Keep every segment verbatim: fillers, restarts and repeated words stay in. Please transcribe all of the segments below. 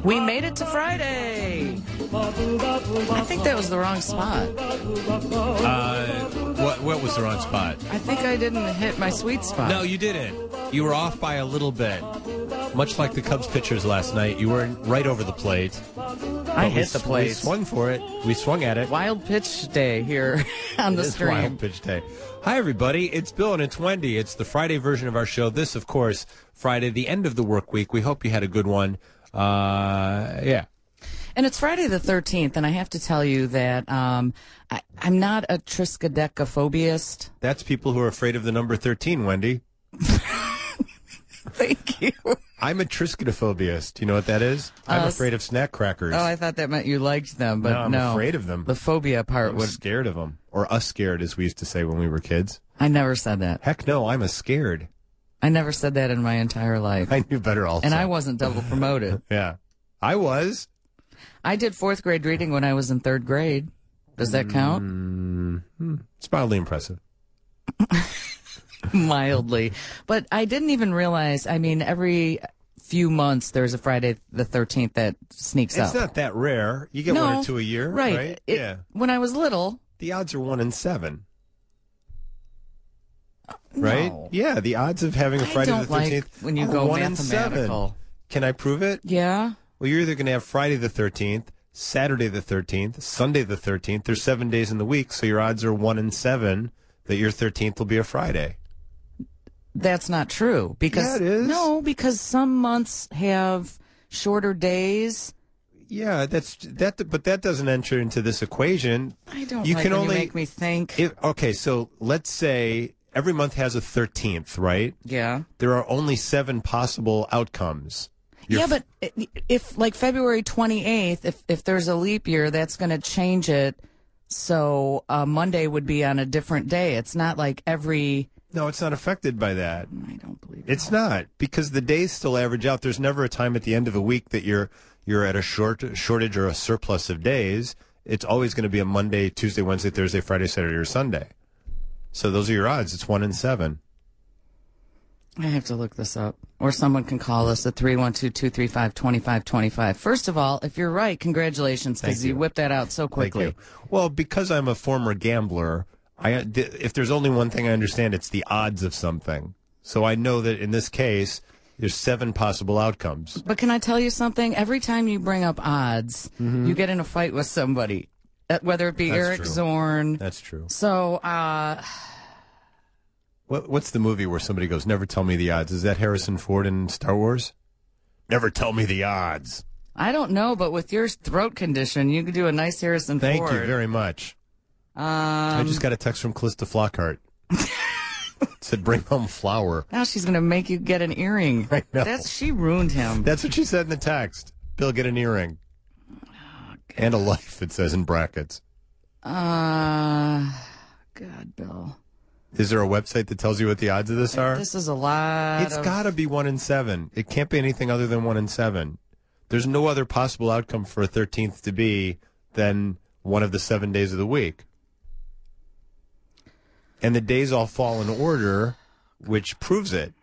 We made it to Friday. I think that was the wrong spot. Uh, what what was the wrong spot? I think I didn't hit my sweet spot. No, you didn't. You were off by a little bit. Much like the Cubs pitchers last night, you were right over the plate. I hit we, the plate. We swung for it. We swung at it. Wild pitch day here on the It is stream. Wild pitch day. Hi, everybody. It's Bill and it's Wendy. It's the Friday version of our show. This, of course, Friday, the end of the work week. We hope you had a good one. Uh, yeah. And it's Friday the thirteenth, and I have to tell you that um, I, I'm not a triskaidekaphobiast. That's people who are afraid of the number thirteen, Wendy. Thank you. I'm a triskaidekaphobiast. You know what that is? I'm Uh, afraid of snack crackers. Oh, I thought that meant you liked them, but no, I'm no. afraid of them. The phobia part I'm would. scared of them. Or us scared, as we used to say when we were kids. I never said that. Heck no, I'm a scared. I never said that in my entire life. I knew better also. And I wasn't double promoted. Yeah. I was. I did fourth grade reading when I was in third grade. Does that count? Mm-hmm. It's mildly impressive. Mildly. But I didn't even realize, I mean, every few months there's a Friday the thirteenth that sneaks It's up. not that rare. You get No, one or two a year, right. right? It- yeah. When I was little. The odds are one in seven. Right? No. Yeah, the odds of having a I Friday don't the thirteenth like when you are go one in seven. mathematical. Can I prove it? Yeah. Well, you're either going to have Friday the thirteenth, Saturday the thirteenth, Sunday the thirteenth. There's seven days in the week, so your odds are one in seven that your thirteenth will be a Friday. That's not true. Because Yeah, it is. No, because some months have shorter days. Yeah, that's that, but that doesn't enter into this equation. I don't You like can when only you make me think. If, okay, so let's say every month has a thirteenth, right? Yeah. There are only seven possible outcomes. You're yeah, but i- if like February twenty-eighth, if if there's a leap year, that's going to change it. So uh, Monday would be on a different day. It's not like every. No, it's not affected by that. I don't believe It's not, because the days still average out. There's never a time at the end of a week that you're you're at a short shortage or a surplus of days. It's always going to be a Monday, Tuesday, Wednesday, Thursday, Friday, Saturday, or Sunday. So those are your odds. It's one in seven. I have to look this up. Or someone can call us at three one two, two three five, two five two five. First of all, if you're right, congratulations, because Thank you. you. whipped that out so quickly. Thank you. Well, because I'm a former gambler, I if there's only one thing I understand, it's the odds of something. So I know that in this case, there's seven possible outcomes. But can I tell you something? Every time you bring up odds, you get in a fight with somebody, uh, whether it be That's Eric true. Zorn. That's true. So, uh, What, what's the movie where somebody goes, "Never tell me the odds"? Is that Harrison Ford in Star Wars? Never tell me the odds. I don't know, but with your throat condition, you could do a nice Harrison Thank Ford. you very much. Um, I just got a text from Callista Flockhart. Said, "Bring home flour." Now she's going to make you get an earring. I know. That's she ruined him. That's what she said in the text. Bill, get an earring. And a life, it says in brackets. Uh, God, Bill. Is there a website that tells you what the odds of this are? This is a lot. It's of... got to be one in seven. It can't be anything other than one in seven. There's no other possible outcome for a thirteenth to be than one of the seven days of the week. And the days all fall in order, which proves it.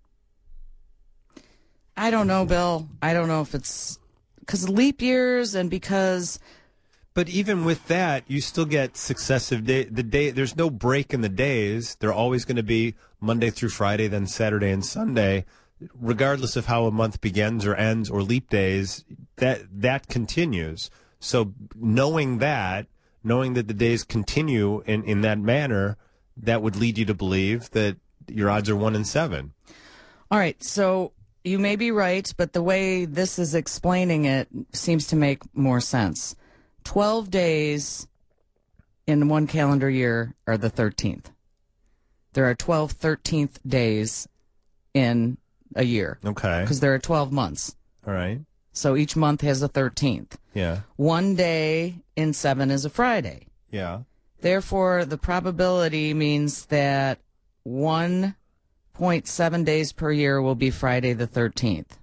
I don't know, Bill. I don't know if it's because leap years and because. But even with that, you still get successive day. The day there's no break in the days. They're always going to be Monday through Friday, then Saturday and Sunday, regardless of how a month begins or ends or leap days. That that continues. So knowing that, knowing that the days continue in, in that manner, that would lead you to believe that your odds are one in seven. All right, so you may be right, but the way this is explaining it seems to make more sense. Twelve days in one calendar year are the thirteenth. There are twelve thirteenth days in a year. Okay. Because there are twelve months. All right. So each month has a thirteenth. Yeah. One day in seven is a Friday. Yeah. Therefore, the probability means that one point seven days per year will be Friday the thirteenth.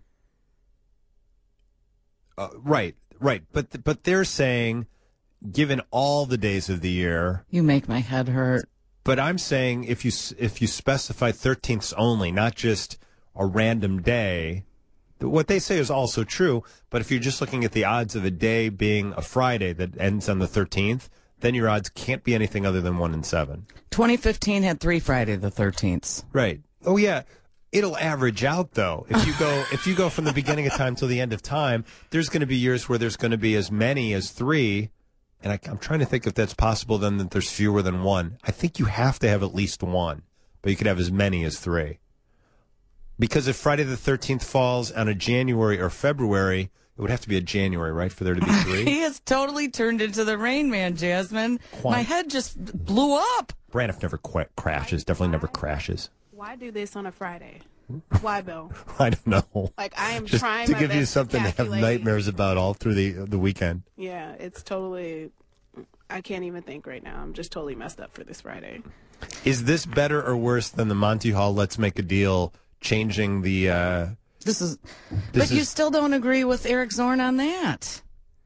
Uh, right. Right. But but they're saying, given all the days of the year. You make my head hurt. But I'm saying if you if you specify thirteenths only, not just a random day, What they say is also true, but if you're just looking at the odds of a day being a Friday that ends on the thirteenth, then your odds can't be anything other than one in seven. twenty fifteen had three Friday the thirteenths. Right. Oh, yeah. It'll average out, though. If you go if you go from the beginning of time till the end of time, there's going to be years where there's going to be as many as three. And I, I'm trying to think if that's possible, then that there's fewer than one. I think you have to have at least one, but you could have as many as three. Because if Friday the thirteenth falls on a January or February, it would have to be a January, right, for there to be three? He has totally turned into the Rain Man, Jasmine. Quite. My head just blew up. Braniff never qu- crashes, definitely never crashes. Why do this on a Friday? Why, Bill? I don't know. Like, I am Just trying to my give you best something to have calculate. nightmares about all through the the weekend. Yeah, it's totally... I can't even think right now. I'm just totally messed up for this Friday. Is this better or worse than the Monty Hall Let's Make a Deal changing the... Uh, This is, This but you is- still don't agree with Eric Zorn on that.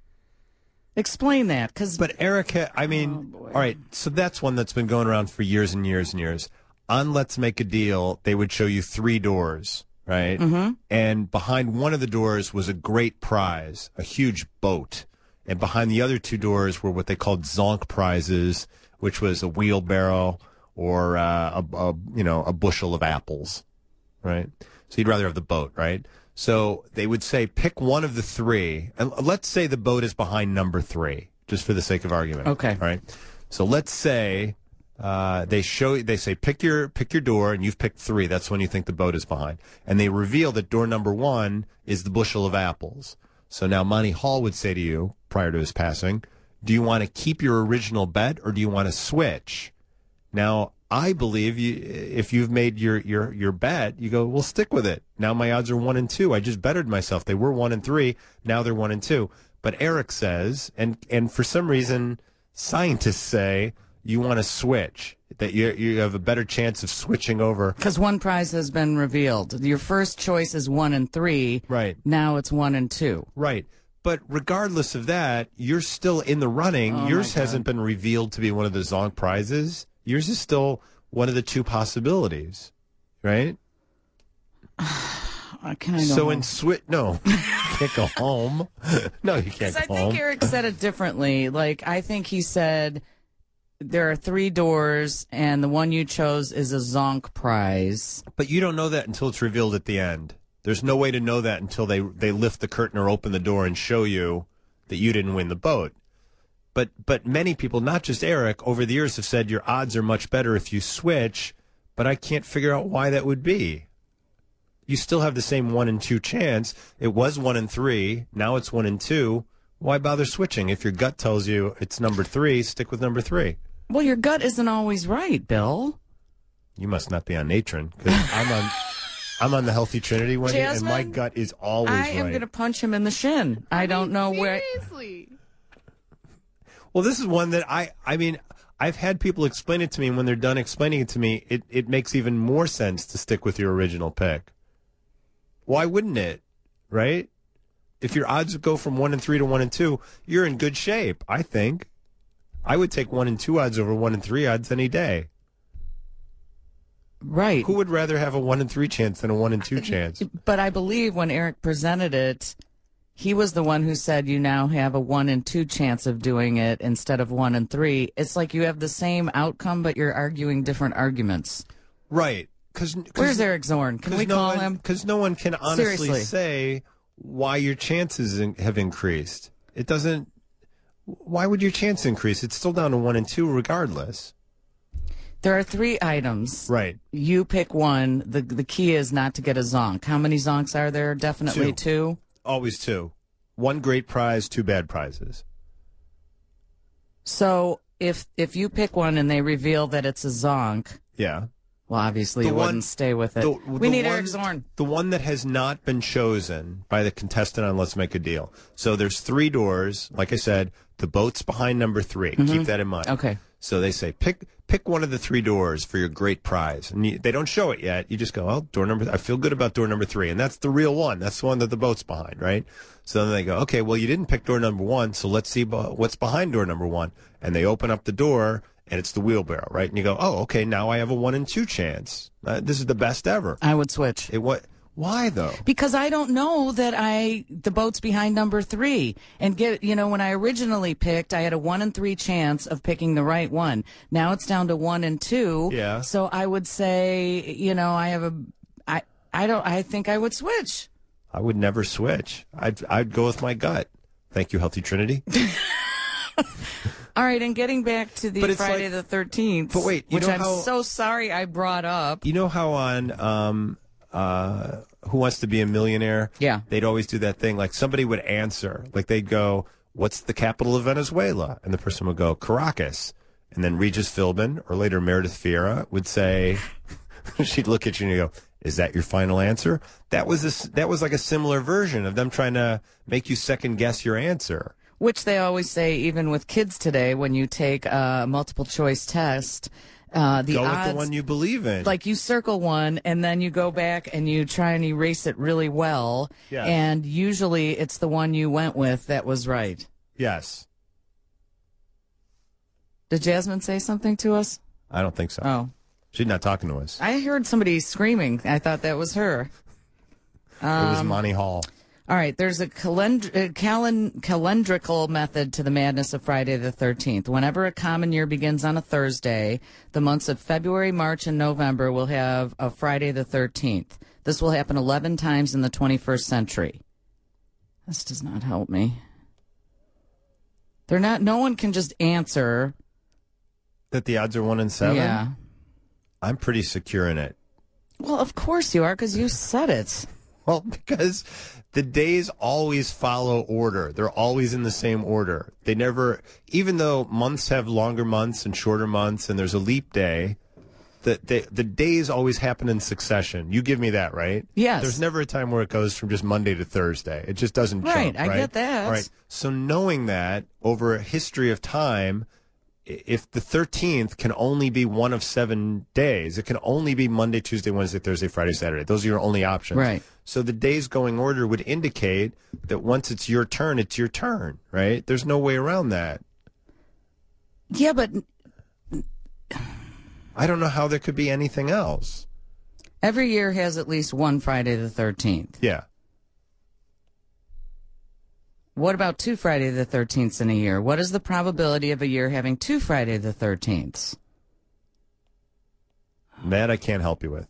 Explain that, because But Eric, ha- I mean, Oh, boy. all right, so that's one that's been going around for years and years and years. On Let's Make a Deal, they would show you three doors, right? Mm-hmm. And behind one of the doors was a great prize, a huge boat. And behind the other two doors were what they called zonk prizes, which was a wheelbarrow or uh, a, a you know a bushel of apples, right? So you'd rather have the boat, right? So they would say, pick one of the three. And let's say the boat is behind number three, just for the sake of argument. Okay. All right. So let's say uh, they show they say pick your pick your door, and you've picked three. That's when you think the boat is behind. And they reveal that door number one is the bushel of apples. So now Monty Hall would say to you, prior to his passing, do you want to keep your original bet or do you want to switch? Now, I believe you, if you've made your, your, your bet, you go, well, stick with it. Now my odds are one and two. I just bettered myself. They were one and three. Now they're one and two. But Eric says, and, and for some reason, scientists say you want to switch, that you, you have a better chance of switching over. because one prize has been revealed. Your first choice is one and three. Right. Now it's one and two. Right. But regardless of that, you're still in the running. Oh, Yours my God. hasn't been revealed to be one of the Zonk prizes. Yours is still one of the two possibilities, right? I can I go So home? in Swi no, you can't go home. No, you can't Because I go think home. Eric said it differently. Like, I think he said there are three doors, and the one you chose is a Zonk prize. But you don't know that until it's revealed at the end. There's no way to know that until they they lift the curtain or open the door and show you that you didn't win the boat. But but many people, not just Eric, over the years have said your odds are much better if you switch, but I can't figure out why that would be. You still have the same one and two chance. It was one and three. Now it's one and two. Why bother switching? If your gut tells you it's number three, stick with number three. Well, your gut isn't always right, Bill. You must not be on Natron because I'm on. I'm on the Healthy Trinity one, and my Jasmine, gut is always I am right. going to punch him in the shin. I, don't know where. Seriously. Well, this is one that I, I mean, I've had people explain it to me, and when they're done explaining it to me, it, it makes even more sense to stick with your original pick. Why wouldn't it? Right? If your odds go from one and three to one and two, you're in good shape, I think. I would take one and two odds over one and three odds any day. Right. Who would rather have a one and three chance than a one and two chance? But I believe when Eric presented it, he was the one who said you now have a one and two chance of doing it instead of one and three. It's like you have the same outcome, but you're arguing different arguments. Right. Cause, cause, Where's Eric Zorn? Can we no call one, him? Because no one can honestly Seriously. say why your chances in, have increased. It doesn't. Why would your chance increase? It's still down to one and two regardless. There are three items. Right. You pick one. The the key is not to get a zonk. How many zonks are there? Definitely two. Always two. One great prize, two bad prizes. So if if you pick one and they reveal that it's a zonk, Yeah. well, obviously The you one- wouldn't stay with it. The- we the need one- Eric Zorn. The one that has not been chosen by the contestant on Let's Make a Deal. So there's three doors. Like I said, the boat's behind number three. Keep that in mind. Okay. So they say, pick pick one of the three doors for your great prize. And you, they don't show it yet. You just go, oh, door number, I feel good about door number three. And that's the real one. That's the one that the boat's behind, right? So then they go, okay, well, you didn't pick door number one, so let's see bo- what's behind door number one. And they open up the door, and it's the wheelbarrow, right? And you go, oh, okay, now I have a one in two chance. Uh, this is the best ever. I would switch. It what? Why though? Because I don't know that I the boat's behind number three. And get you know, when I originally picked, I had a one in three chance of picking the right one. Now it's down to one and two. Yeah. So I would say, you know, I have a I I don't I think I would switch. I would never switch. I'd I'd go with my gut. Thank you, Healthy Trinity. All right, and getting back to the But it's Friday like- the thirteenth, But wait, you which know I'm how- so sorry I brought up. You know how on um uh Who Wants to Be a Millionaire? Yeah. They'd always do that thing. Like somebody would answer. Like they'd go, "What's the capital of Venezuela?" And the person would go, "Caracas." And then Regis Philbin or later Meredith Vieira would say, she'd look at you and you go, "Is that your final answer?" That was a, s- that was like a similar version of them trying to make you second guess your answer. Which they always say, even with kids today, when you take a multiple choice test, uh, the Go odds, with the one you believe in. like you circle one and then you go back and you try and erase it really well. Yes. And usually it's the one you went with that was right. Yes. Did Jasmine say something to us? I don't think so. Oh, She's not talking to us. I heard somebody screaming. I thought that was her. it was Monty Hall. All right, there's a calend- uh, calen- calendrical method to the madness of Friday the thirteenth. Whenever a common year begins on a Thursday, the months of February, March, and November will have a Friday the thirteenth. This will happen eleven times in the twenty-first century. This does not help me. They're not. No one can just answer. That the odds are one in seven? Yeah. I'm pretty secure in it. Well, of course you are, because you said it. Well, because the days always follow order. They're always in the same order. They never, even though months have longer months and shorter months, and there's a leap day, the, the, the days always happen in succession. You give me that, right? Yes. There's never a time where it goes from just Monday to Thursday. It just doesn't Right, jump, I right? get that. All right. So knowing that over a history of time, i- if the thirteenth can only be one of seven days, it can only be Monday, Tuesday, Wednesday, Thursday, Friday, Saturday. Those are your only options. Right. So the days going order would indicate that once it's your turn, it's your turn, right? There's no way around that. Yeah, but I don't know how there could be anything else. every year has at least one Friday the thirteenth. Yeah. What about two Friday the thirteenths in a year? What is the probability of a year having two Friday the thirteenths? That I can't help you with.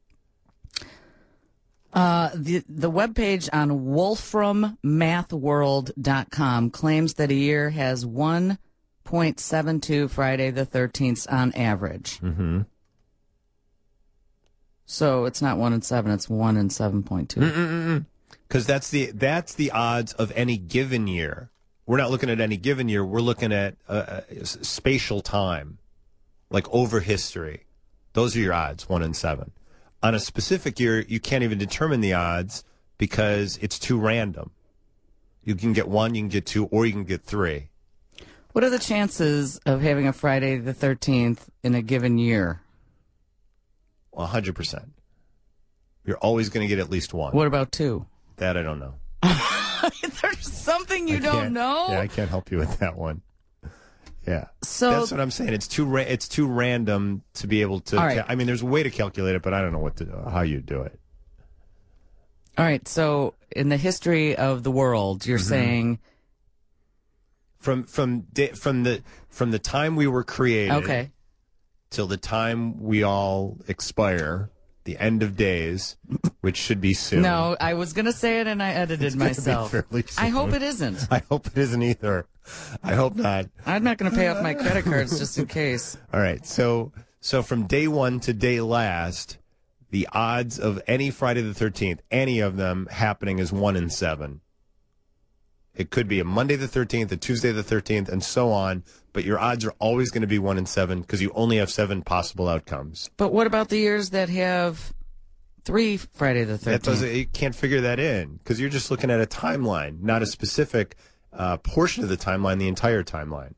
Uh, the the webpage on wolfram math world dot com claims that a year has one point seven two Friday the thirteenths on average. Mm-hmm. So it's not one in seven; it's one in seven point two. Because that's the that's the odds of any given year. We're not looking at any given year. We're looking at uh, uh, s- spatial time, like over history. Those are your odds, one in seven. On a specific year, you can't even determine the odds because it's too random. You can get one, you can get two, or you can get three. What are the chances of having a Friday the thirteenth in a given year? one hundred percent. You're always going to get at least one. What about two? That I don't know. There's something you I don't can't- know? Yeah, I can't help you with that one. Yeah. So- that's what I'm saying. It's too ra- it's too random to be able to. All right. ca- I mean, there's a way to calculate it, but I don't know what to how you do it. All right, so in the history of the world, you're saying, From from da- from the from the time we were created okay, till the time we all expire, the end of days, which should be soon. no, I was going to say it and I edited gonna be myself. fairly I hope soon. it isn't. I hope it isn't either. I hope not. I'm not going to pay off my credit cards just in case. All right. So so from day one to day last, the odds of any Friday the thirteenth, any of them happening is one in seven. It could be a Monday the thirteenth, a Tuesday the thirteenth, and so on. But your odds are always going to be one in seven because you only have seven possible outcomes. But what about the years that have three Friday the That thirteenth? doesn't. You can't figure that in because you're just looking at a timeline, not a specific uh, portion of the timeline, the entire timeline.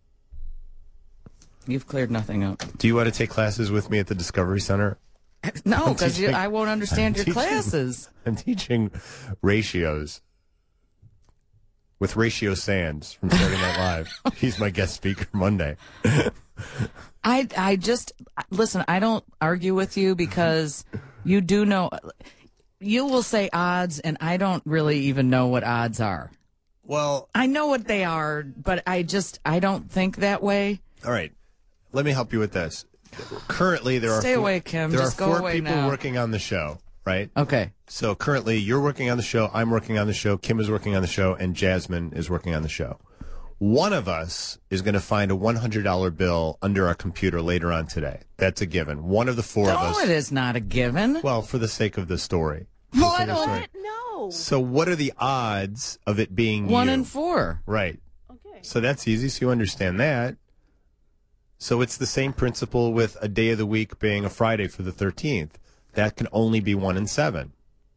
You've cleared nothing up. Do you want to take classes with me at the Discovery Center? No, because teaching- I won't understand I'm your teaching- classes. I'm teaching ratios with Ratio Sands from Saturday Night Live. He's my guest speaker Monday. I I just listen. I don't argue with you because you do know. you will say odds, and I don't really even know what odds are. Well, I know what they are, but I just, I don't think that way. all right. Let me help you with this. Currently, there are Stay four, away, Kim. There Just are go four away people now. working on the show, right? Okay. So currently, you're working on the show, I'm working on the show, Kim is working on the show, and Jasmine is working on the show. One of us is going to find a one hundred dollar bill under our computer later on today. That's a given. One of the four No, of us. it is not a given. Well, for the sake of the story. Well, For I the don't- story. No. So what are the odds of it being One you? in four. Right. Okay. So that's easy. So you understand that. So it's the same principle with a day of the week being a Friday for the thirteenth. That can only be one in seven.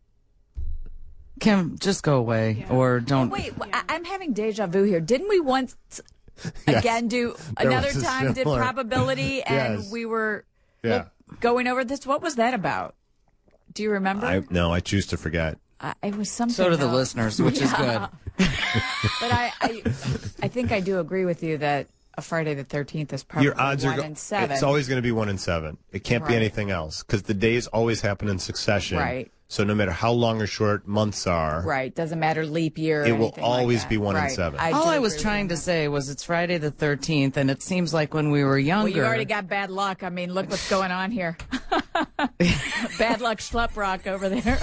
Kim, just go away or don't. Wait, I- I'm having deja vu here. Didn't we once Yes. again do There another was a time did similar- probability and Yes. we were Yeah. going over this? What was that about? Do you remember? I no, I choose to forget. I, it was something. So do the else. listeners, which is good. But I, I, I think I do agree with you that a Friday the thirteenth is probably Your odds one are go- in seven. It's always going to be one in seven. It can't be Right. anything else because the days always happen in succession. Right. So no matter how long or short months are, right. Doesn't matter leap year. or It will anything like always that. be one in Right. seven. I All do I was agree with trying you to on that. say was it's Friday the thirteenth, and it seems like when we were younger. Well, you already got bad luck. I mean, look what's going on here. Bad luck schlup rock over there.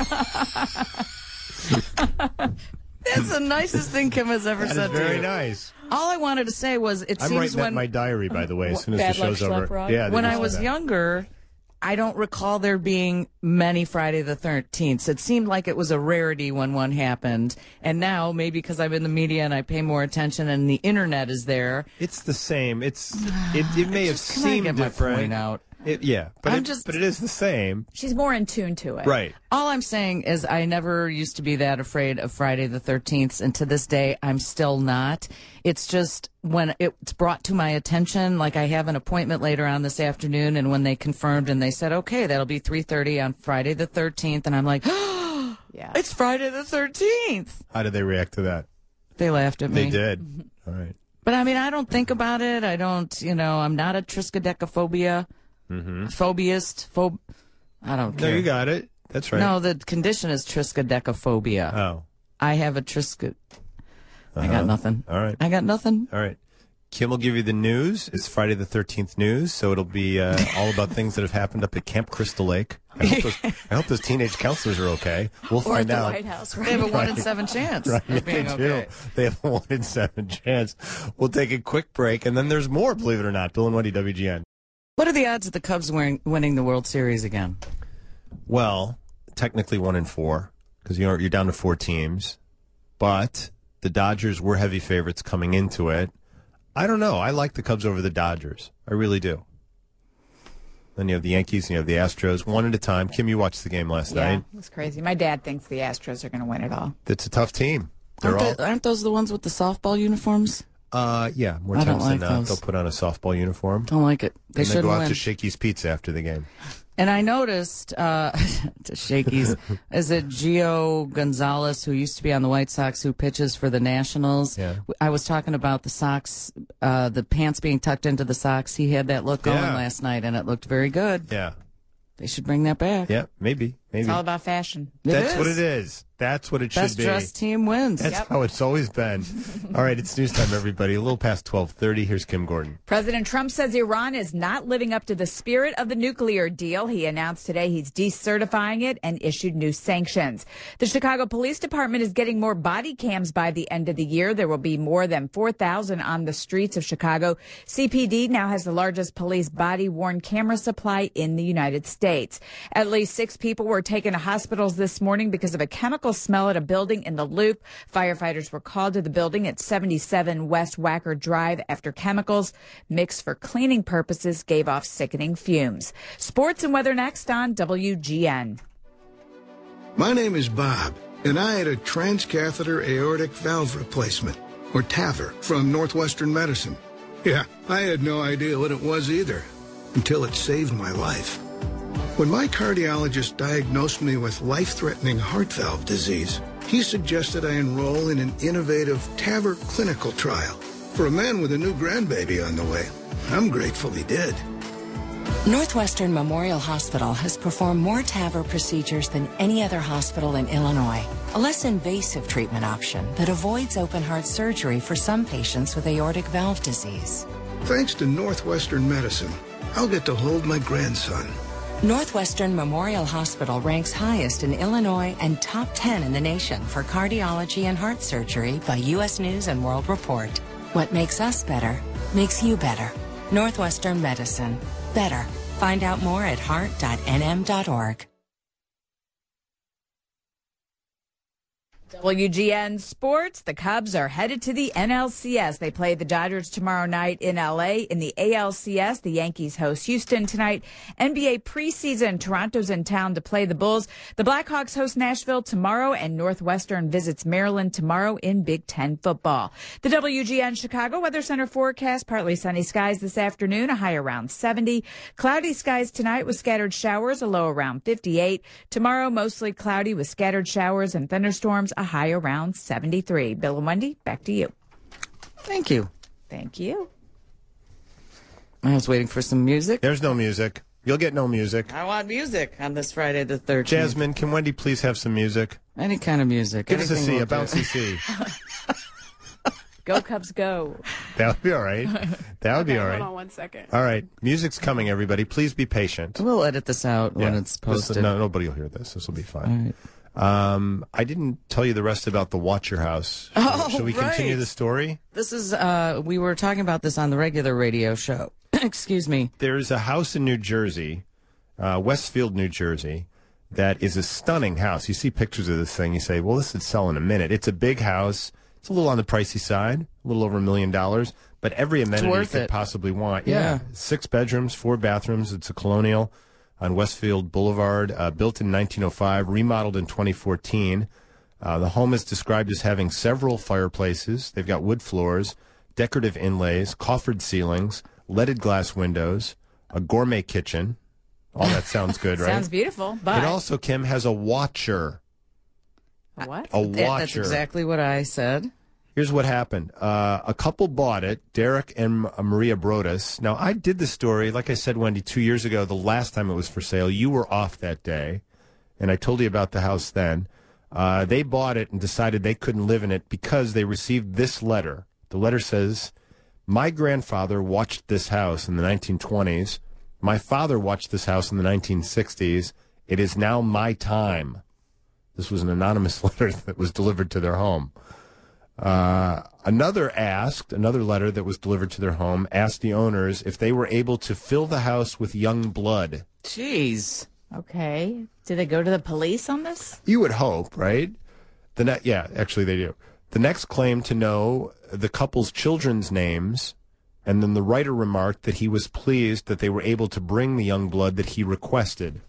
That's the nicest thing Kim has ever that said is to very you. nice. All I wanted to say was it I'm seems writing that when in my diary, by the way, as soon as Bad the luck, show's over. schlep rock? Yeah, they when just I said was that. younger, I don't recall there being many Friday the thirteenth. It seemed like it was a rarity when one happened. And now, maybe because I'm in the media and I pay more attention and the internet is there, It's the same. It's it, it may have Just- can I seemed get my different. point out? It, yeah, but I'm it, just- but it is the same. She's more in tune to it. Right. all I'm saying is I never used to be that afraid of Friday the thirteenth, and to this day, I'm still not. It's just when it's brought to my attention, like I have an appointment later on this afternoon, and when they confirmed and they said, okay, that'll be three thirty on Friday the thirteenth, and I'm like, Yeah. it's Friday the thirteenth. How did they react to that? They laughed at me. They did. All right. But I mean, I don't think about it. I don't, you know, I'm not a triskaidekaphobia, phobiist, phob. I don't No, care. you got it. That's right. No, the condition is triskaidekaphobia. Oh. I have a triska. I Uh-huh. got nothing. All right. I got nothing. All right. Kim will give you the news. It's Friday the thirteenth news, so it'll be uh, all about things that have happened up at Camp Crystal Lake. I hope those, I hope those teenage counselors are okay. We'll Or at find the out. White House, They have a right? one in seven chance Right, of being they okay. do. They have a one in seven chance. We'll take a quick break, and then there's more, believe it or not. Bill and Wendy, W G N. What are the odds of the Cubs winning, winning the World Series again? Well, technically one in four, because you're, you're down to four teams. But the Dodgers were heavy favorites coming into it. I don't know. I like the Cubs over the Dodgers. I really do. Then you have the Yankees and you have the Astros, one at a time. Kim, you watched the game last Yeah, night. it was crazy. My dad thinks the Astros are going to win it all. It's a tough team. They're Aren't, all, they- aren't those the ones with the softball uniforms? uh, yeah, more I don't times like than not, those. they'll put on a softball uniform. Don't like it. They and then should go out win. to Shakey's Pizza after the game. And I noticed uh, to Shakey's, is it Gio Gonzalez, who used to be on the White Sox, who pitches for the Nationals? Yeah. I was talking about the socks, uh, the pants being tucked into the socks. He had that look going Yeah. last night, and it looked very good. Yeah. They should bring that back. Yeah, maybe. Maybe. It's all about fashion. It That's is. what it is. That's what it Best should be. dressed team wins. That's how it's always been. All right, it's news time, everybody. A little past twelve thirty. Here's Kim Gordon. President Trump says Iran is not living up to the spirit of the nuclear deal. He announced today he's decertifying it and issued new sanctions. The Chicago Police Department is getting more body cams by the end of the year. There will be more than four thousand on the streets of Chicago. C P D now has the largest police body-worn camera supply in the United States. At least six people were taken to hospitals this morning because of a chemical smell at a building in the Loop. Firefighters were called to the building at seventy-seven West Wacker Drive after chemicals mixed for cleaning purposes gave off sickening fumes. Sports and weather next on W G N. My name is Bob, and I had a transcatheter aortic valve replacement, or TAVR, from Northwestern Medicine. Yeah, I had no idea what it was either, until it saved my life. When my cardiologist diagnosed me with life-threatening heart valve disease, he suggested I enroll in an innovative TAVR clinical trial for a man with a new grandbaby on the way. I'm grateful he did. Northwestern Memorial Hospital has performed more TAVR procedures than any other hospital in Illinois, a less invasive treatment option that avoids open heart surgery for some patients with aortic valve disease. Thanks to Northwestern Medicine, I'll get to hold my grandson. Northwestern Memorial Hospital ranks highest in Illinois and top ten in the nation for cardiology and heart surgery by U S News and World Report. What makes us better makes you better. Northwestern Medicine. Better. Find out more at heart dot n m dot org. W G N Sports, the Cubs are headed to the N L C S. They play the Dodgers tomorrow night in L A. In the A L C S, the Yankees host Houston tonight. N B A preseason, Toronto's in town to play the Bulls. The Blackhawks host Nashville tomorrow, and Northwestern visits Maryland tomorrow in Big Ten football. The W G N Chicago Weather Center forecast, partly sunny skies this afternoon, a high around seventy. Cloudy skies tonight with scattered showers, a low around fifty-eight. Tomorrow, mostly cloudy with scattered showers and thunderstorms, a high around seventy-three. Bill and Wendy, back to you. Thank you. Thank you. I was waiting for some music. There's no music. You'll get no music. I want music on this Friday the thirteenth. Jasmine, can Wendy please have some music? Any kind of music. Give us a Anything C, will a do. bouncy C. Go Cubs, go. That would be all right. That would Okay, be all right. Hold on one second. All right. Music's coming, everybody. Please be patient. We'll edit this out when Yeah. it's This- posted. no, nobody will hear this. This will be fine. All right. Um, I didn't tell you the rest about the Watch Your House. Oh, Shall we continue right. the story? This is, uh, we were talking about this on the regular radio show. Excuse me. There's a house in New Jersey, uh, Westfield, New Jersey, that is a stunning house. You see pictures of this thing, you say, well, this would sell in a minute. It's a big house. It's a little on the pricey side, a little over a million dollars, but every amenity you worth could it. possibly want. Yeah. Six bedrooms, four bathrooms. It's a colonial on Westfield Boulevard, uh, built in nineteen oh five, remodeled in twenty fourteen. Uh, the home is described as having several fireplaces. They've got wood floors, decorative inlays, coffered ceilings, leaded glass windows, a gourmet kitchen. All that sounds good, right? Sounds beautiful, but It also, Kim, has a watcher. a what? A That- watcher. That's exactly what I said. Here's what happened. Uh, a couple bought it, Derek and uh, Maria Brodus. Now, I did the story, like I said, Wendy, two years ago, the last time it was for sale. You were off that day, and I told you about the house then. Uh, they bought it and decided they couldn't live in it because they received this letter. The letter says, my grandfather watched this house in the nineteen twenties. My father watched this house in the nineteen sixties. It is now my time. This was an anonymous letter that was delivered to their home. Uh, another asked, another letter that was delivered to their home, asked the owners if they were able to fill the house with young blood. Jeez. Okay. Did they go to the police on this? You would hope, right? The ne- Yeah, actually they do. The next claimed to know the couple's children's names, and then the writer remarked that he was pleased that they were able to bring the young blood that he requested.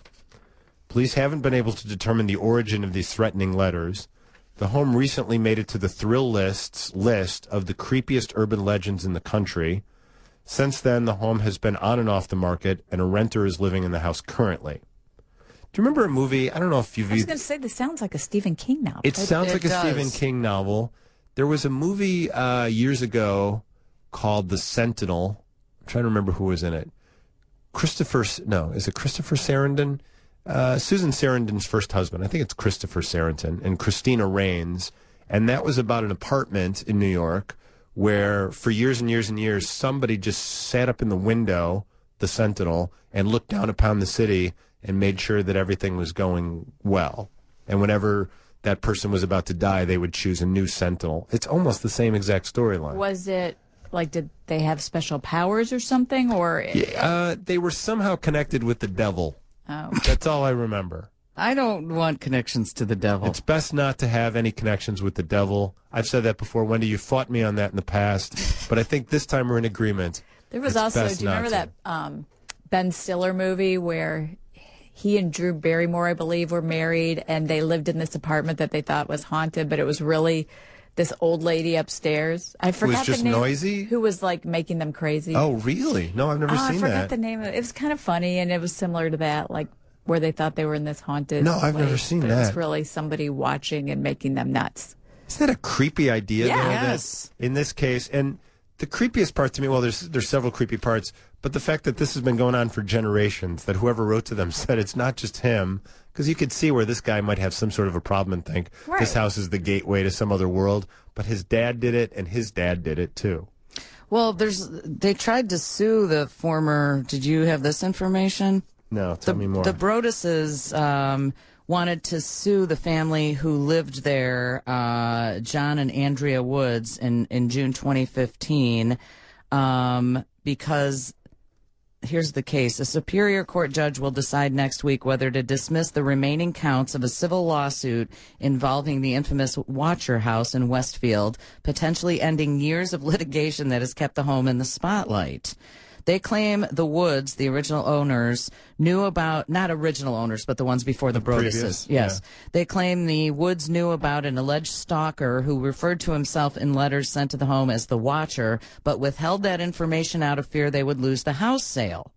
Police haven't been able to determine the origin of these threatening letters. The home recently made it to the Thrill List's list of the creepiest urban legends in the country. Since then, the home has been on and off the market, and a renter is living in the house currently. Do you remember a movie? I don't know if you've... I was going to say, this sounds like a Stephen King novel. It sounds it like a does. Stephen King novel. There was a movie uh, years ago called The Sentinel. I'm trying to remember who was in it. Christopher... No, is it Christopher Sarandon? Uh, Susan Sarandon's first husband. I think it's Christopher Sarandon and Christina Rains. And that was about an apartment in New York where for years and years and years, somebody just sat up in the window, the Sentinel, and looked down upon the city and made sure that everything was going well. And whenever that person was about to die, they would choose a new Sentinel. It's almost the same exact storyline. Was it, like, did they have special powers or something? Or Uh, they were somehow connected with the devil. Oh. That's all I remember. I don't want connections to the devil. It's best not to have any connections with the devil. I've said that before. Wendy, you fought me on that in the past, but I think this time we're in agreement. There was It's also, best do you remember not that um, Ben Stiller movie where he and Drew Barrymore, I believe, were married and they lived in this apartment that they thought was haunted, but it was really this old lady upstairs. I forgot just the name. noisy? Who was like making them crazy. Oh, really? No, I've never Oh, I seen forgot that. the name of it. It was kind of funny and it was similar to that, like where they thought they were in this haunted No, I've never place, seen but that. It was really somebody watching and making them nuts. Isn't that a creepy idea? Yeah. though, that Yes. in this case, and the creepiest part to me, well, there's there's several creepy parts, But the fact that this has been going on for generations, that whoever wrote to them said it's not just him, because you could see where this guy might have some sort of a problem and think Right. this house is the gateway to some other world. But his dad did it, and his dad did it too. Well, there's they tried to sue the former. Did you have this information? No, tell the, me more. The Broadduses um, wanted to sue the family who lived there, uh, John and Andrea Woods, in, in June twenty fifteen, um, because here's the case. A Superior Court judge will decide next week whether to dismiss the remaining counts of a civil lawsuit involving the infamous Watcher House in Westfield, potentially ending years of litigation that has kept the home in the spotlight. They claim the Woods, the original owners, knew about, not original owners, but the ones before the, The Broadduses. previous, Yes. yeah. They claim the Woods knew about an alleged stalker who referred to himself in letters sent to the home as the Watcher, but withheld that information out of fear they would lose the house sale.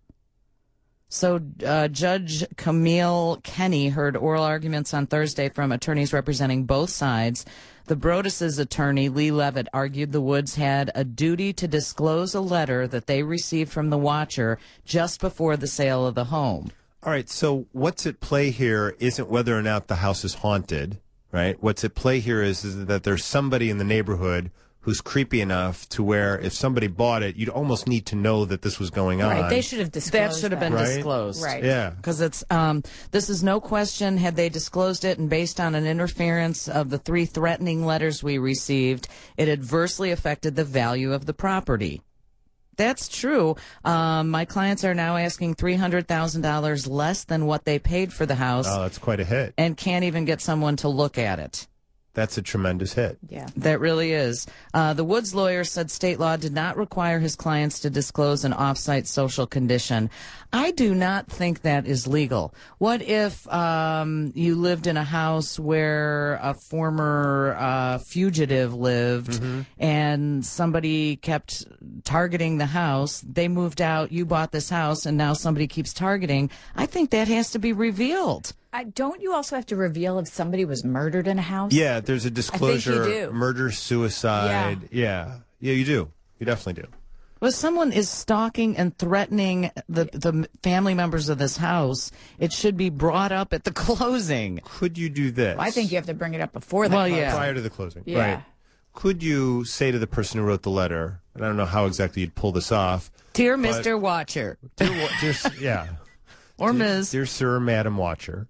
So uh, Judge Camille Kenny heard oral arguments on Thursday from attorneys representing both sides. The Broadduses' attorney, Lee Levitt, argued the Woods had a duty to disclose a letter that they received from the Watcher just before the sale of the home. All right, so what's at play here isn't whether or not the house is haunted, right? What's at play here is, is that there's somebody in the neighborhood who's creepy enough to where if somebody bought it, you'd almost need to know that this was going on. Right. They should have That disclosed should have been Right? disclosed. Right. Yeah. Because it's um, this is no question. Had they disclosed it, and based on an interference of the three threatening letters we received, it adversely affected the value of the property. That's true. Um, my clients are now asking three hundred thousand dollars less than what they paid for the house, Oh, that's quite a hit. and can't even get someone to look at it. That's a tremendous hit. Yeah. That really is. Uh, the Woods lawyer said state law did not require his clients to disclose an off-site social condition. I do not think that is legal. What if um, you lived in a house where a former uh, fugitive lived Mm-hmm. and somebody kept targeting the house? They moved out, you bought this house, and now somebody keeps targeting. I think that has to be revealed. I, don't you also have to reveal if somebody was murdered in a house? Yeah, there's a disclosure. do. Murder, suicide. Yeah. yeah. you do. You definitely do. Well, if someone is stalking and threatening the the family members of this house, it should be brought up at the closing. Could you do this? I think you have to bring it up before that. Well, yeah. Prior to the closing. Yeah. Right. Could you say to the person who wrote the letter, and I don't know how exactly you'd pull this off. Dear Mister Watcher, Dear, wa- dear, s- yeah. or Dear, Miz dear Sir or Madam Watcher,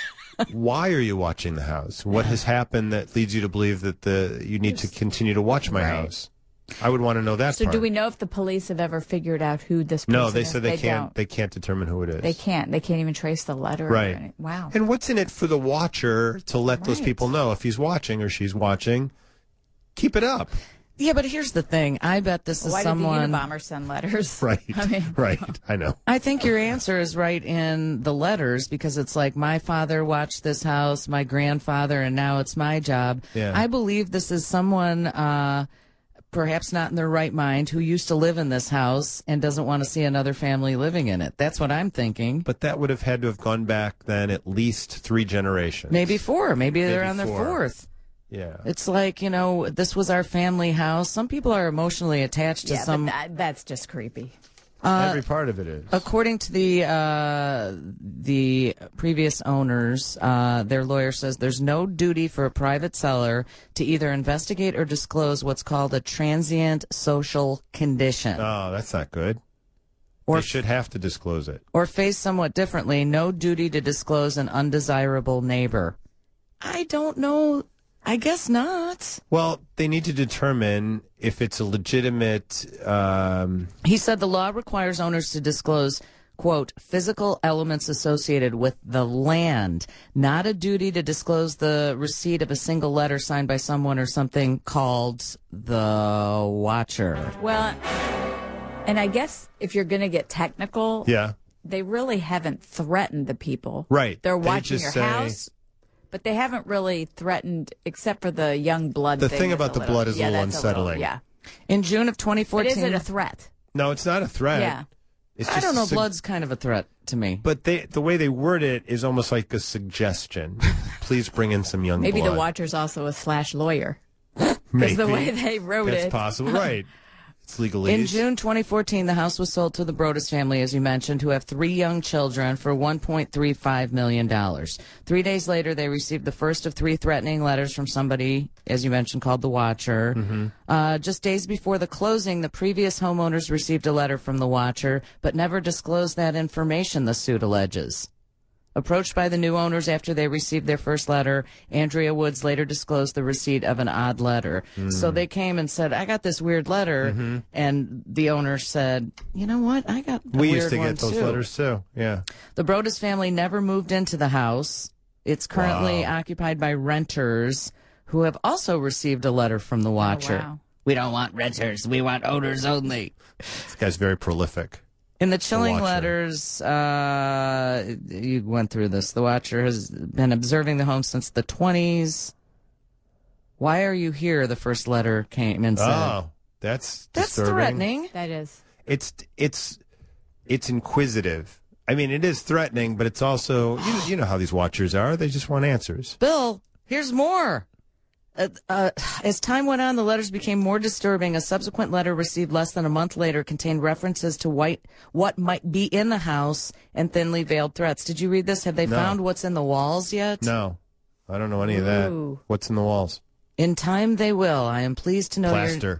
why are you watching the house? What has happened that leads you to believe that the you need to continue to watch my Right. house? I would want to know that So part. do we know if the police have ever figured out who this person No, they is? said they, can't. Don't. They can't determine who it is. They can't. They can't even trace the letter. or Right. any- Wow. And what's in it for the watcher to let those Right. people know if he's watching or she's watching? Keep it up. Yeah, but here's the thing. I bet this is Why someone. did the Unabomber send letters? Right. I mean, right. I know. I think your answer is right in the letters because it's like my father watched this house, my grandfather, and now it's my job. Yeah. I believe this is someone, uh, perhaps not in their right mind, who used to live in this house and doesn't want to see another family living in it. That's what I'm thinking. But that would have had to have gone back then at least three generations. Maybe four. Maybe they're Maybe on their four. fourth. Yeah. It's like, you know, this was our family house. Some people are emotionally attached to yeah, some. but that, that's just creepy. Every part of it is. According to the uh, the previous owners, uh, their lawyer says there's no duty for a private seller to either investigate or disclose what's called a transient social condition, Oh, that's not good. or They should have to disclose it. or phrased somewhat differently, no duty to disclose an undesirable neighbor. I don't know. I guess not. Well, they need to determine if it's a legitimate. Um, He said the law requires owners to disclose, quote, physical elements associated with the land, not a duty to disclose the receipt of a single letter signed by someone or something called the Watcher. Well, and I guess if you're going to get technical, yeah. they really haven't threatened the people. Right. They're They watching just your say- house, but they haven't really threatened, except for the young blood The thing. thing that's about a the little- blood is a yeah, little that's unsettling. yeah. In June of twenty But fourteen, is it a threat? No, it's not a threat. Yeah. It's I just don't know, a sug- blood's kind of a threat to me. But they, the way they word it is almost like a suggestion. Please bring in some young Maybe blood. the Watcher's also a slash lawyer. Maybe. Because the way they wrote That's it. possible, right? It's legalese. In June twenty fourteen, the house was sold to the Brodus family, as you mentioned, who have three young children, for one point three five million dollars. Three days later, they received the first of three threatening letters from somebody, as you mentioned, called the Watcher. Mm-hmm. Uh, just days before the closing, the previous homeowners received a letter from the Watcher, but never disclosed that information, the suit alleges. Approached by the new owners after they received their first letter, Andrea Woods later disclosed the receipt of an odd letter. Mm. So they came and said, I got this weird letter. Mm-hmm. And the owner said, you know what? I got a We weird used to one get those too. letters too. Yeah. The Brodus family never moved into the house. It's currently Wow. occupied by renters who have also received a letter from the Watcher. wow. We don't want renters. We want owners only. This guy's very prolific. In the chilling Watcher. letters, uh, you went through this. The Watcher has been observing the home since the twenties. Why are you here? The first letter came and said. Oh, that's That's disturbing. threatening. That is. It's it's it's inquisitive. I mean, it is threatening, but it's also you, you know how these watchers are. They just want answers. Bill, here's more. Uh, uh, as time went on, the letters became more disturbing. A subsequent letter received less than a month later contained references to white, what might be in the house and thinly veiled threats. Did you read this? Have they No. found what's in the walls yet? No, I don't know any of that. Ooh. What's in the walls? In time, they will. I am pleased to know you're. Plaster.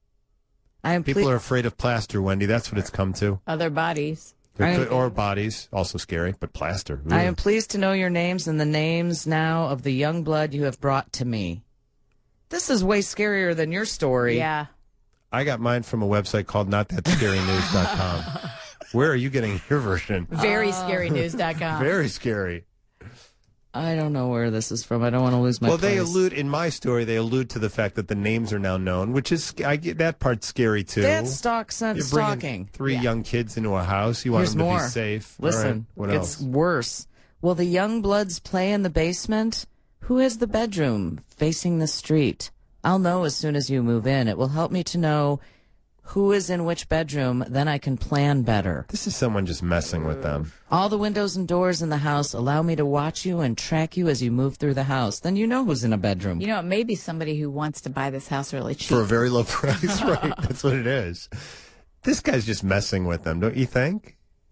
I am People ple- are afraid of plaster, Wendy. That's what it's come to. Other bodies. There I- could- or bodies, also scary, but plaster. I Ooh. am pleased to know your names and the names now of the young blood you have brought to me. This is way scarier than your story. Yeah. I got mine from a website called not that scary news dot com. Where are you getting your version? Very scary news dot com. Very scary. I don't know where this is from. I don't want to lose my Well, they place. allude in my story. They allude to the fact that the names are now known, which is I get that part's scary too. That's stalk, son, You're bringing stalking. three young kids into a house. You want Here's them to more. be safe. All Listen, right, what it's else? worse. Will the young bloods play in the basement? Who has the bedroom facing the street? I'll know as soon as you move in. It will help me to know who is in which bedroom. Then I can plan better. This is someone just messing with them. All the windows and doors in the house allow me to watch you and track you as you move through the house. Then you know who's in a bedroom. You know, it may be somebody who wants to buy this house really cheap. For a very low price, right? That's what it is. This guy's just messing with them, don't you think?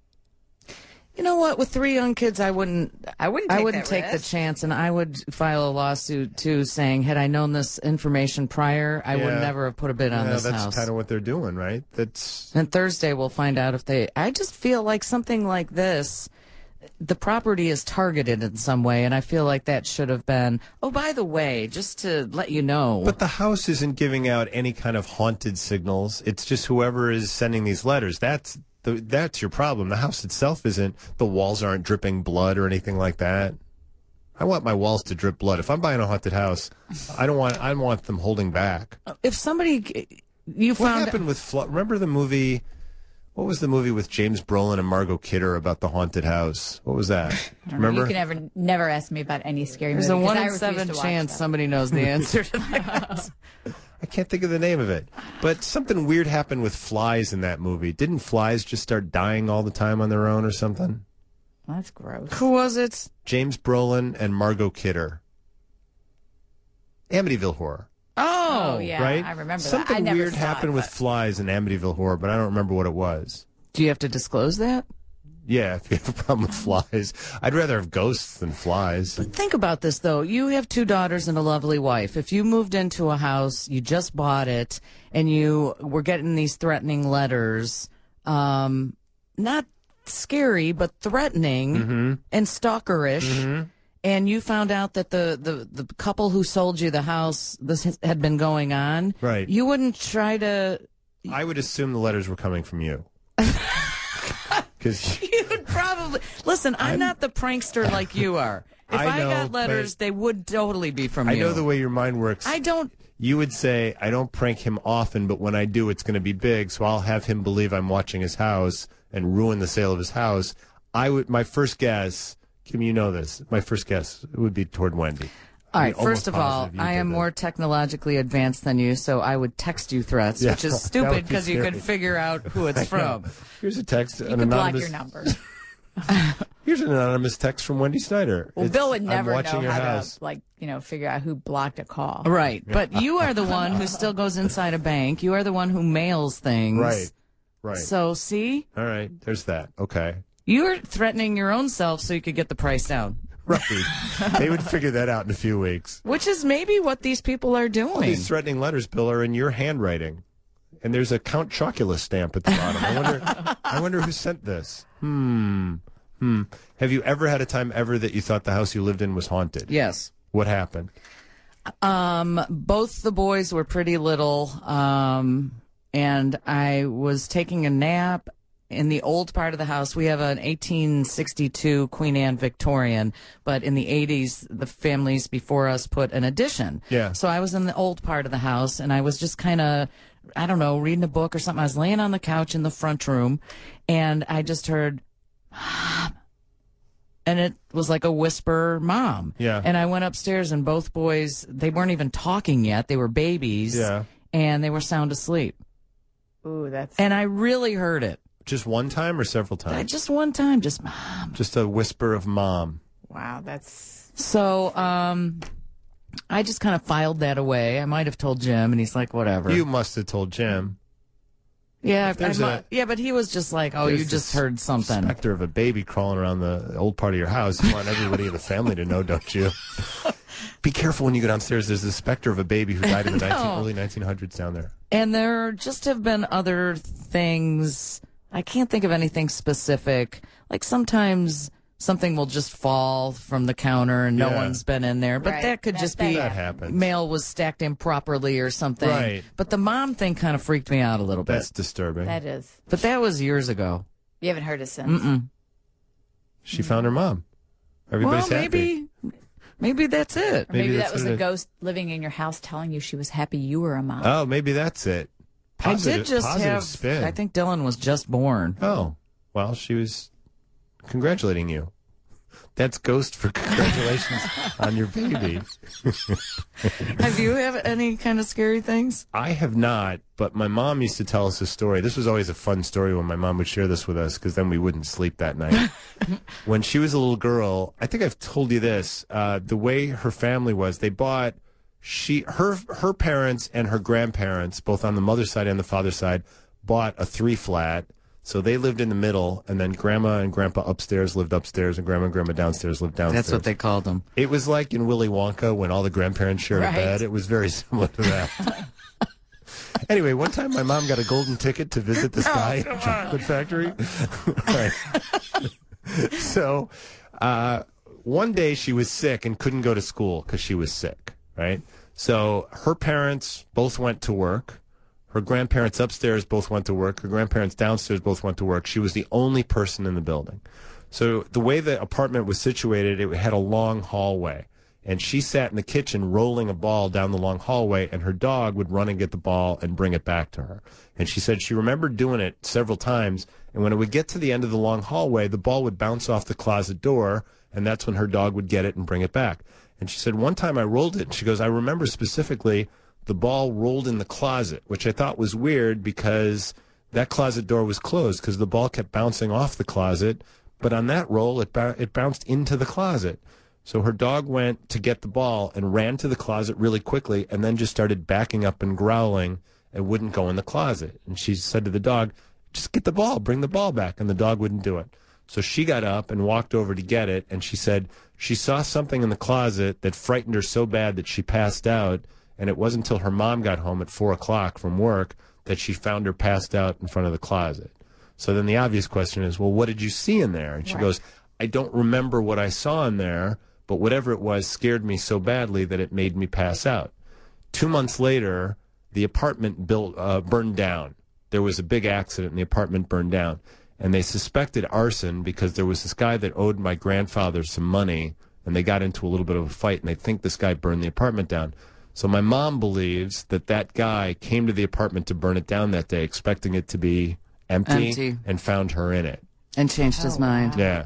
You know what? With three young kids, I wouldn't. I wouldn't I take wouldn't that take the risk. chance, and I would file a lawsuit too, saying, had I known this information prior, I would Yeah. never have put a bid on Yeah, this that's house. kind of what they're doing, right? That's And Thursday we'll find out if they. I just feel like something like this, the property is targeted in some way, and I feel like that should have been. Oh, by the way, just to let you know. But the house isn't giving out any kind of haunted signals. It's just whoever is sending these letters. That's the, that's your problem. The house itself isn't. The walls aren't dripping blood or anything like that. I want my walls to drip blood. If I'm buying a haunted house, I don't want. I want them holding back. if somebody you What found happened with? Flo- Remember the movie? What was the movie with James Brolin and Margot Kidder about the haunted house? What was that? Remember? You can never, never ask me about any scary there's movie. a 'cause one I in refuse seven to watch chance them. somebody knows the answer to that. I can't think of the name of it. But something weird happened with flies in that movie. Didn't flies just start dying all the time on their own or something? That's gross. Who was it? James Brolin and Margot Kidder. Amityville Horror, Oh, yeah. right? I remember Something that. I never weird saw happened it, with but- flies in Amityville Horror, but I don't remember what it was. Do you have to disclose that? Yeah, if you have a problem with flies. I'd rather have ghosts than flies. Think about this, though. You have two daughters and a lovely wife. If you moved into a house, you just bought it, and you were getting these threatening letters, um, not scary, but threatening Mm-hmm. and stalkerish, and you found out that the, the, the couple who sold you the house, this has- had been going on, Right. you wouldn't try to... I would assume the letters were coming from you. Because You would probably... Listen, I'm, not the prankster like you are. If I I, know, got letters, but- they would totally be from I you. know the way your mind works. I don't... You would say, I don't prank him often, but when I do, it's going to be big, so I'll have him believe I'm watching his house and ruin the sale of his house. I would. My first guess, Kim, you know this, my first guess would be toward Wendy. All I right, mean, first almost of all, positive you I did am that. more technologically advanced than you, so I would text you threats, Yeah, which is that stupid would be because you scary. could figure out who it's from. Here's a text. You an can block anonymous, your number. Here's an anonymous text from Wendy Snyder. Well, It's, Bill would "I'm never know watching your how house." to, like, you know, figure out who blocked a call. Right. But you are the one who still goes inside a bank. You are the one who mails things. Right. Right. So, see? All right. There's that. Okay. You're threatening your own self so you could get the price down. Right. They would figure that out in a few weeks. Which is maybe what these people are doing. All these threatening letters, Bill, are in your handwriting. And there's a Count Chocula stamp at the bottom. I wonder I wonder who sent this. Hmm. Hmm. Have you ever had a time ever that you thought the house you lived in was haunted? Yes. What happened? Um, both the boys were pretty little, um, and I was taking a nap in the old part of the house. We have an eighteen sixty-two Queen Anne Victorian, but in the eighties, the families before us put an addition. Yeah. So I was in the old part of the house, and I was just kind of, I don't know, reading a book or something. I was laying on the couch in the front room, and I just heard, Mom. And it was like a whisper, Mom. Yeah. And I went upstairs, and both boys, they weren't even talking yet. They were babies. Yeah. And they were sound asleep. Ooh, that's... And I really heard it. Just one time or several I, times? just one time, just Mom. Just a whisper of Mom. Wow, that's... So um, I just kind of filed that away. I might have told Jim, and he's like, whatever. You must have told Jim. yeah, if there's I mu- a- yeah, but he was just like, oh, There's you just this heard something. Specter of a baby crawling around the old part of your house. You want everybody in the family to know, don't you? Be careful when you go downstairs. There's the specter of a baby who died in the nineteen, early nineteen hundreds down there. And there just have been other things. I can't think of anything specific. Like sometimes something will just fall from the counter and no Yeah. one's been in there. But Right. that could That- just that be That happens. mail was stacked improperly or something. Right. But the mom thing kind of freaked me out a little bit. That's disturbing. That is. But that was years ago. You haven't heard it since. Mm-mm. She found her mom. Everybody's well, happy. maybe, maybe that's it. Or maybe, Maybe that's that was what it a is. ghost living in your house telling you she was happy you were a mom. Oh, maybe that's it. Positive, I did just positive have. spin. I think Dylan was just born. Oh, well, she was congratulating you. That's ghost for congratulations on your baby. Have you have any kind of scary things? I have not, but my mom used to tell us a story. This was always a fun story when my mom would share this with us, because then we wouldn't sleep that night. When she was a little girl, I think I've told you this, uh, the way her family was, they bought, she, her, her parents and her grandparents, both on the mother's side and the father's side, bought a three flat. So they lived in the middle, and then grandma and grandpa upstairs lived upstairs, and grandma and grandma downstairs lived downstairs. That's what they called them. It was like in Willy Wonka when all the grandparents shared Right. a bed. It was very similar to that. Anyway, one time my mom got a golden ticket to visit this guy at Chocolate Factory. Right. So uh, one day she was sick and couldn't go to school because she was sick, right? So her parents both went to work. Her grandparents upstairs both went to work. Her grandparents downstairs both went to work. She was the only person in the building. So the way the apartment was situated, it had a long hallway. And she sat in the kitchen rolling a ball down the long hallway, and her dog would run and get the ball and bring it back to her. And she said she remembered doing it several times, and when it would get to the end of the long hallway, the ball would bounce off the closet door, and that's when her dog would get it and bring it back. And she said, one time I rolled it, and she goes, I remember specifically the ball rolled in the closet, which I thought was weird because that closet door was closed because the ball kept bouncing off the closet. But on that roll, it, ba- it bounced into the closet. So her dog went to get the ball and ran to the closet really quickly and then just started backing up and growling and wouldn't go in the closet. And she said to the dog, just get the ball, bring the ball back. And the dog wouldn't do it. So she got up and walked over to get it. And she said she saw something in the closet that frightened her so bad that she passed out. And it wasn't until her mom got home at four o'clock from work that she found her passed out in front of the closet. So then the obvious question is, well, what did you see in there? And she Right. goes, I don't remember what I saw in there, but whatever it was scared me so badly that it made me pass out. Two months later, the apartment built, uh, burned down. There was a big accident and the apartment burned down. And they suspected arson because there was this guy that owed my grandfather some money, and they got into a little bit of a fight, and they think this guy burned the apartment down. So my mom believes that that guy came to the apartment to burn it down that day, expecting it to be empty, Empty. and found her in it. And changed his mind. Yeah.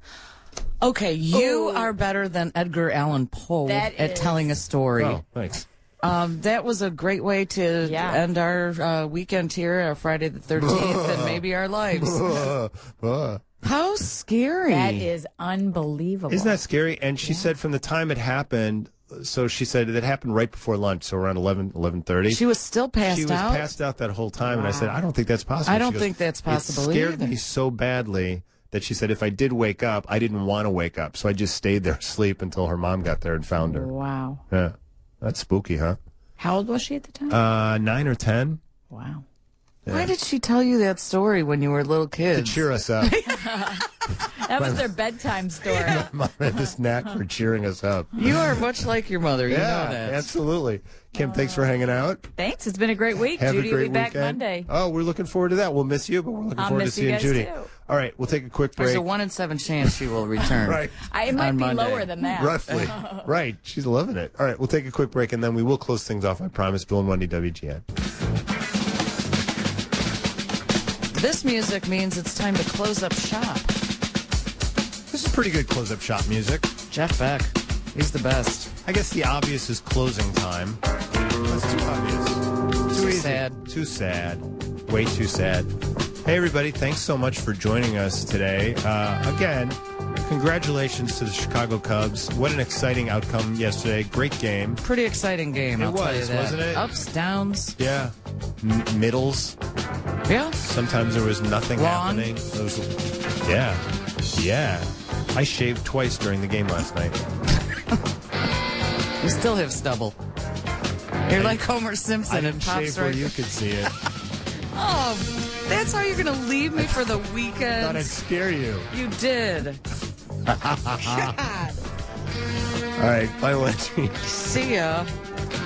Okay, you are better than Edgar Allan Poe That at is- telling a story. Oh, thanks. Um, that was a great way to Yeah. end our uh, weekend here, our Friday the thirteenth, and maybe our lives. Uh, uh. How scary. That is unbelievable. Isn't that scary? And she said from the time it happened, so she said it happened right before lunch, so around eleven, eleven thirty. She was still passed She was out? passed out that whole time, and I said, I don't think that's possible. I don't She goes, think that's possible It scared either. me so badly that she said if I did wake up, I didn't want to wake up, so I just stayed there asleep until her mom got there and found her. Wow. Yeah, that's spooky, huh? How old was she at the time? Uh, nine or ten. Wow. Why did she tell you that story when you were little To kids? cheer us up. That was their bedtime story. Mom had this knack for cheering us up. You are much like your mother. You Yeah, know that. absolutely. Kim, thanks for hanging out. Thanks. It's been a great week. Have Judy a great will be back weekend. Monday. Oh, we're looking forward to that. We'll miss you, but we're looking I'll forward to miss you seeing guys, Judy. too. All right, we'll take a quick break. There's a one in seven chance she will return. Right. I, it might On be Monday. lower than that. Roughly. Right. She's loving it. All right, we'll take a quick break, and then we will close things off, I promise. Bill and Wendy, W G N. This music means it's time to close up shop. This is pretty good close-up shop music. Jeff Beck. He's the best. I guess the obvious is closing time. That's too obvious. Too Too easy. sad. Too sad. Way too sad. Hey, everybody. Thanks so much for joining us today. Uh, again, congratulations to the Chicago Cubs. What an exciting outcome yesterday. Great game. Pretty exciting game, It I'll tell you was, that. wasn't it? Ups, downs. Yeah. M- middles. Yeah. Sometimes there was nothing Long. happening. There was, yeah. Yeah. I shaved twice during the game last night. You still have stubble. You're like Homer Simpson I and didn't pops shave where right. you could see it. Oh, that's how you're going to leave me for the Thought I'd weekend. scare you. You did. All right. Bye, Wendy. See ya.